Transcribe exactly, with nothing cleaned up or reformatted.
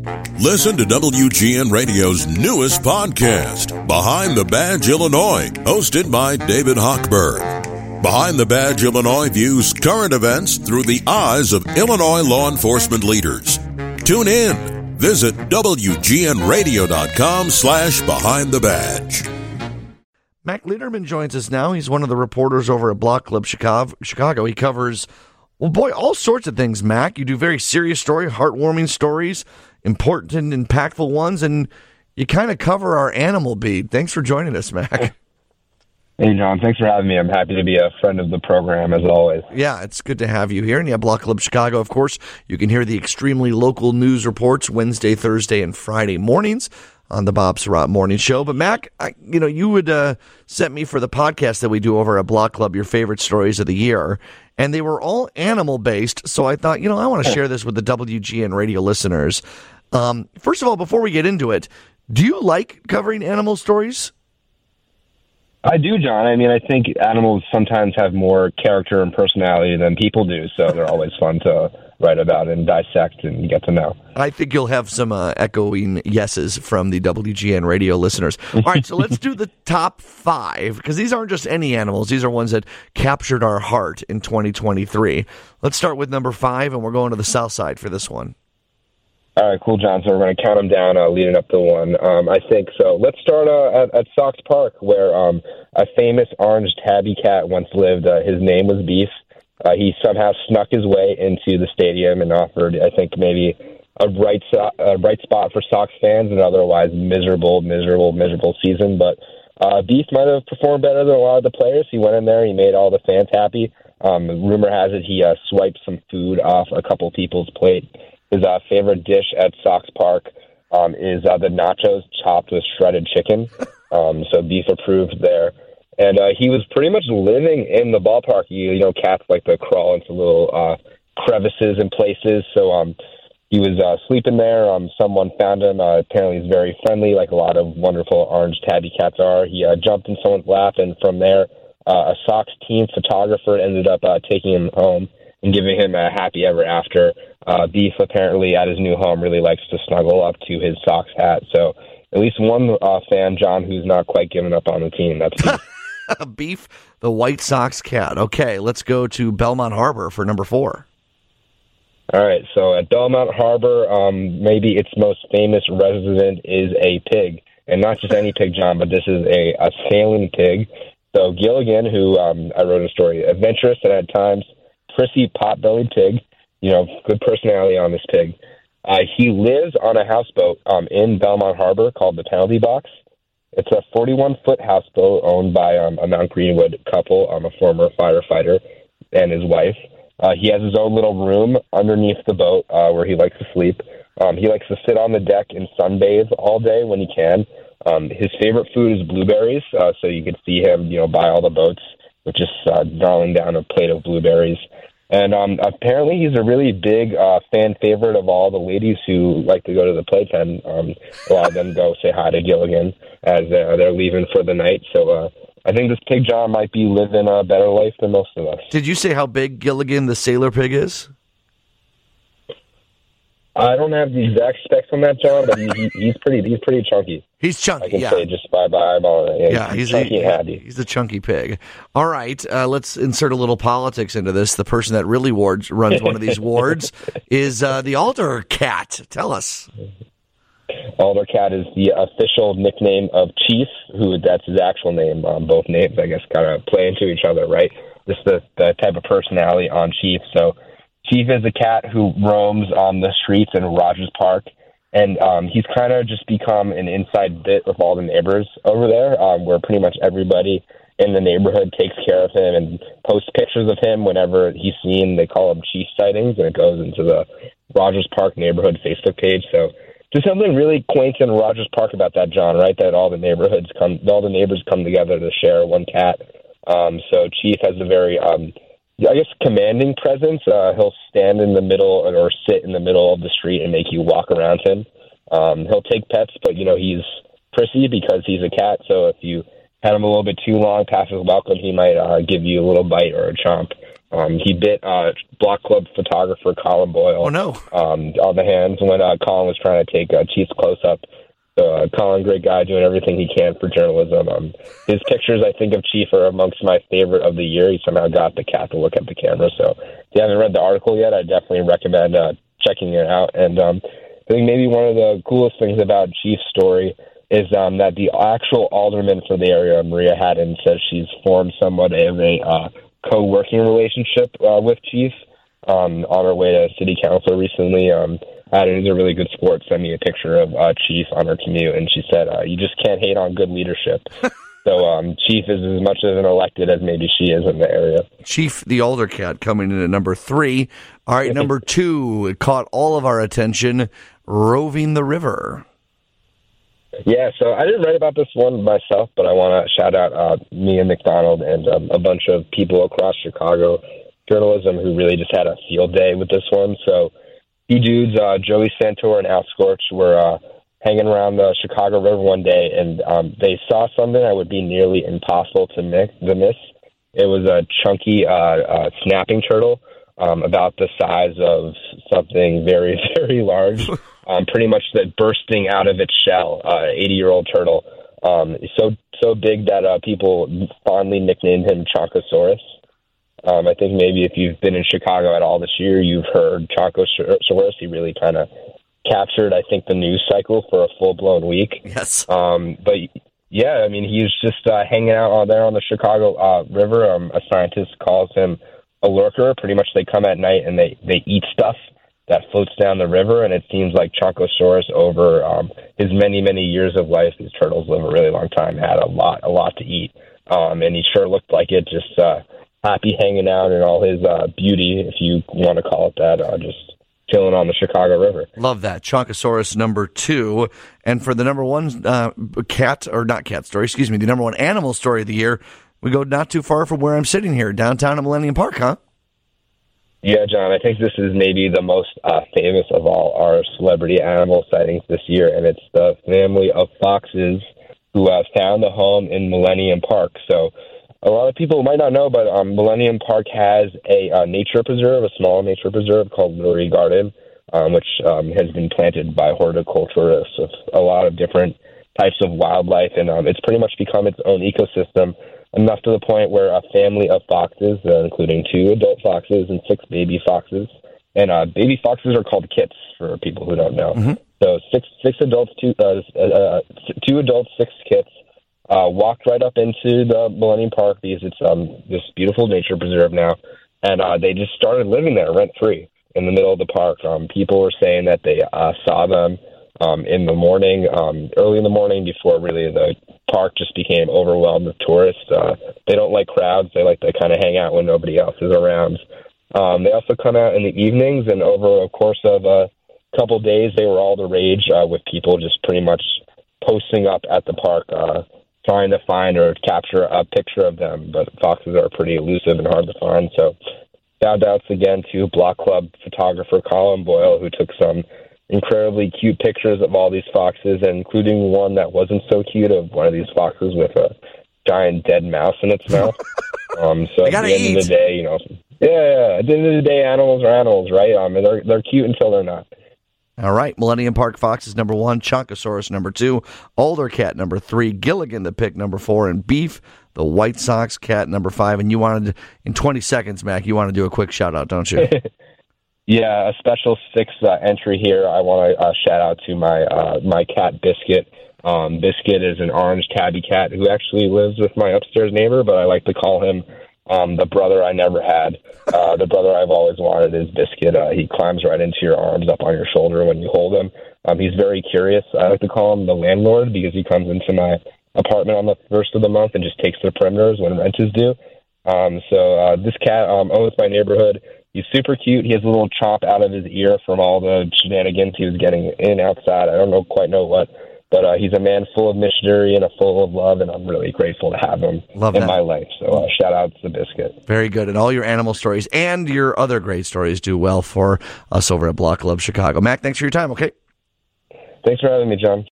Listen to W G N Radio's newest podcast, Behind the Badge Illinois, hosted by David Hochberg. Behind the Badge Illinois views current events through the eyes of Illinois law enforcement leaders. Tune in. Visit W G N radio dot com slash behind the badge. Mac Lederman joins us now. He's one of the reporters over at Block Club Chicago. He covers, well, boy, all sorts of things, Mac. You do very serious stories, heartwarming stories, important and impactful ones, and you kind of cover our animal beat. Thanks for joining us, Mac. Hey, John. Thanks for having me. I'm happy to be a friend of the program, as always. Yeah, it's good to have you here. And yeah, Block Club Chicago, of course. You can hear the extremely local news reports Wednesday, Thursday, and Friday mornings on the Bob Surratt Morning Show. But Mac, I, you know, you would uh, set me for the podcast that we do over at Block Club, your favorite stories of the year, and they were all animal-based, so I thought, you know, I want to share this with the W G N radio listeners. Um, first of all, before we get into it, do you like covering animal stories? I do, John. I mean, I think animals sometimes have more character and personality than people do, so they're always fun to write about and dissect and get to know. I think you'll have some uh, echoing yeses from the W G N radio listeners. All right, so let's do the top five, because these aren't just any animals. These are ones that captured our heart in twenty twenty-three. Let's start with number five, and we're going to the south side for this one. All right, cool, John. So we're going to count them down, uh, leading up to one. Um, I think so. Let's start uh, at, at Sox Park, where um, a famous orange tabby cat once lived. Uh, his name was Beef. Uh, he somehow snuck his way into the stadium and offered, I think, maybe a bright, so- a bright spot for Sox fans, and otherwise miserable, miserable, miserable season. But uh, Beef might have performed better than a lot of the players. He went in there, he made all the fans happy. Um, rumor has it he uh, swiped some food off a couple people's plate. His uh, favorite dish at Sox Park um, is uh, the nachos chopped with shredded chicken. Um, so Beef approved there. And uh, he was pretty much living in the ballpark. You, you know, cats like to crawl into little uh, crevices and places. So um, he was uh, sleeping there. Um, someone found him. Uh, apparently he's very friendly, like a lot of wonderful orange tabby cats are. He uh, jumped in someone's lap, and from there, uh, a Sox team photographer ended up uh, taking him home and giving him a happy ever after. Uh, Beef, apparently, at his new home, really likes to snuggle up to his Sox hat. So at least one uh, fan, John, who's not quite given up on the team. That's Beef. Beef, the White Sox cat. Okay, let's go to Belmont Harbor for number four. All right, so at Belmont Harbor, um, maybe its most famous resident is a pig. And not just any pig, John, but this is a, a sailing pig. So Gilligan, who um, I wrote a story, adventurous and at times prissy pot-bellied pig, you know, good personality on this pig. Uh, he lives on a houseboat um, in Belmont Harbor called the Penalty Box. It's a forty-one foot houseboat owned by um, a Mount Greenwood couple, um, a former firefighter and his wife. Uh, he has his own little room underneath the boat uh, where he likes to sleep. Um, he likes to sit on the deck and sunbathe all day when he can. Um, his favorite food is blueberries, uh, so you can see him, you know, by all the boats, with just uh, gnarling down a plate of blueberries. And um, apparently he's a really big uh, fan favorite of all the ladies who like to go to the playpen. Um, a lot of them go say hi to Gilligan as uh, they're leaving for the night. So uh, I think this pig, John, might be living a better life than most of us. Did you say how big Gilligan the sailor pig is? I don't have the exact specs on that, John, but he, he, he's pretty he's pretty chunky. He's chunky, I can yeah. say just by by eyeball. Yeah, yeah, he's, he's, chunky a, and handy. He's a chunky pig. All right, uh, let's insert a little politics into this. The person that really wards, runs one of these wards is uh, the Alder Cat. Tell us. Alder Cat is the official nickname of Chief, who that's his actual name. Um, both names, I guess, kind of play into each other, right? Just the, the type of personality on Chief. So Chief is a cat who roams on the streets in Rogers Park, and um, he's kind of just become an inside bit with all the neighbors over there, um, where pretty much everybody in the neighborhood takes care of him and posts pictures of him whenever he's seen. They call them Chief sightings, and it goes into the Rogers Park neighborhood Facebook page. So just something really quaint in Rogers Park about that, John, right? That all the neighborhoods come, all the neighbors come together to share one cat. Um, so Chief has a very, um, I guess, commanding presence. Uh, he'll stand in the middle or sit in the middle of the street and make you walk around him. Um, he'll take pets, but, you know, he's prissy because he's a cat. So if you had him a little bit too long past his welcome, he might uh, give you a little bite or a chomp. Um, he bit uh, Block Club photographer Colin Boyle oh, no. um, on the hands when uh, Colin was trying to take uh, Chief's close-up. So uh, Colin, great guy, doing everything he can for journalism. Um, his pictures, I think, of Chief are amongst my favorite of the year. He somehow got the cat to look at the camera. So if you haven't read the article yet, I definitely recommend uh, checking it out. And um, I think maybe one of the coolest things about Chief's story is um, that the actual alderman for the area, Maria Haddon, says she's formed somewhat of a uh, co-working relationship uh, with Chief um, on her way to city council recently. Um, Haddon is a really good sport. Sent me a picture of uh, Chief on her commute, and she said, uh, you just can't hate on good leadership. So um, Chief is as much of an elected as maybe she is in the area. Chief, the older cat, coming in at number three. All right, number two, it caught all of our attention, Roving the River. Yeah, so I didn't write about this one myself, but I want to shout out uh, Mia McDonald and um, a bunch of people across Chicago journalism who really just had a field day with this one. So two dudes, uh, Joey Santor and Al Scorch, were uh, hanging around the Chicago River one day, and um, they saw something that would be nearly impossible to miss. To miss. It was a chunky uh, uh, snapping turtle, um, about the size of something very, very large. Um, pretty much that bursting out of its shell, uh, eighty-year-old turtle. Um, so so big that uh, people fondly nicknamed him Chonkosaurus. Um, I think maybe if you've been in Chicago at all this year, you've heard Chonkosaurus. He really kind of captured, I think, the news cycle for a full-blown week. Yes. Um, but, yeah, I mean, he's just uh, hanging out on there on the Chicago uh, River. Um, a scientist calls him a lurker. Pretty much they come at night and they, they eat stuff that floats down the river, and it seems like Chonkosaurus, over um, his many, many years of life, these turtles live a really long time, had a lot, a lot to eat, um, and he sure looked like it, just uh, happy hanging out in all his uh, beauty, if you want to call it that, uh, just chilling on the Chicago River. Love that. Chonkosaurus number two, and for the number one uh, cat, or not cat story, excuse me, the number one animal story of the year, we go not too far from where I'm sitting here, downtown at Millennium Park, huh? Yeah, John, I think this is maybe the most uh, famous of all our celebrity animal sightings this year, and it's the family of foxes who have found a home in Millennium Park. So a lot of people might not know, but um, Millennium Park has a uh, nature preserve, a small nature preserve called Lurie Garden, um, which um, has been planted by horticulturists with a lot of different types of wildlife, and um, it's pretty much become its own ecosystem, enough to the point where a family of foxes, uh, including two adult foxes and six baby foxes, and uh, baby foxes are called kits for people who don't know. Mm-hmm. So six six adults, two uh, uh, two adults, six kits, uh, walked right up into the Millennium Park because it's um, this beautiful nature preserve now, and uh, they just started living there rent free in the middle of the park. Um, people were saying that they uh, saw them um, in the morning, um, early in the morning, before really the park just became overwhelmed with tourists. Uh, they don't like crowds. They like to kind of hang out when nobody else is around. Um, they also come out in the evenings, and over a course of a couple days, they were all the rage, uh, with people just pretty much posting up at the park, uh, trying to find or capture a picture of them. But foxes are pretty elusive and hard to find. So shout outs again to Block Club photographer Colin Boyle, who took some incredibly cute pictures of all these foxes, and including one that wasn't so cute, of one of these foxes with a giant dead mouse in its mouth. Um, so at the end eat. of the day, you know, yeah, yeah, at the end of the day, animals are animals, right? Um, and they're they're cute until they're not. All right, Millennium Park Fox is number one, Chonkosaurus number two, Alder Cat number three, Gilligan the pick number four, and Beef, the White Sox cat, number five. And you wanted, in twenty seconds, Mac, you want to do a quick shout out, don't you? Yeah, a special six uh, entry here. I want to uh, shout out to my uh, my cat Biscuit. Um, Biscuit is an orange tabby cat who actually lives with my upstairs neighbor, but I like to call him um, the brother I never had. Uh, the brother I've always wanted is Biscuit. Uh, he climbs right into your arms, up on your shoulder when you hold him. Um, he's very curious. I like to call him the landlord because he comes into my apartment on the first of the month and just takes the perimeters when rent is due. Um, so uh, this cat um, owns my neighborhood. He's super cute. He has a little chomp out of his ear from all the shenanigans he was getting in outside. I don't know quite know what, but uh, he's a man full of missionary and a full of love, and I'm really grateful to have him Love in that. my life. So uh, shout out to Biscuit. Very good. And all your animal stories and your other great stories do well for us over at Block Club Chicago. Mac, thanks for your time, okay? Thanks for having me, John.